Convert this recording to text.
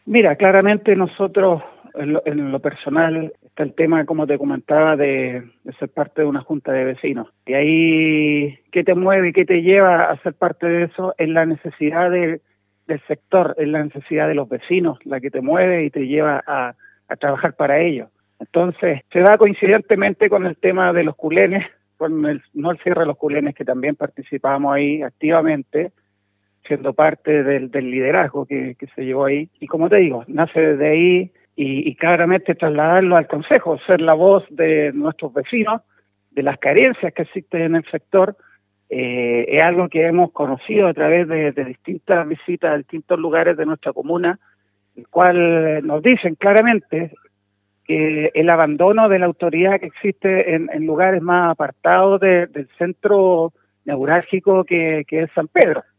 Mira, claramente nosotros, en lo personal, está el tema, como te comentaba, de ser parte de una junta de vecinos. Y ahí, ¿qué te mueve y qué te lleva a ser parte de eso? Es la necesidad del sector, es la necesidad de los vecinos, la que te mueve y te lleva a trabajar para ellos. Entonces, se da coincidentemente con el tema de los culenes, no el cierre de los culenes, que también participamos ahí activamente, siendo parte del liderazgo que se llevó ahí. Y como te digo, nace desde ahí y claramente trasladarlo al Consejo, ser la voz de nuestros vecinos, de las carencias que existen en el sector, es algo que hemos conocido a través de distintas visitas a distintos lugares de nuestra comuna, el cual nos dicen claramente que el abandono de la autoridad que existe en lugares más apartados del centro neurálgico que es San Pedro.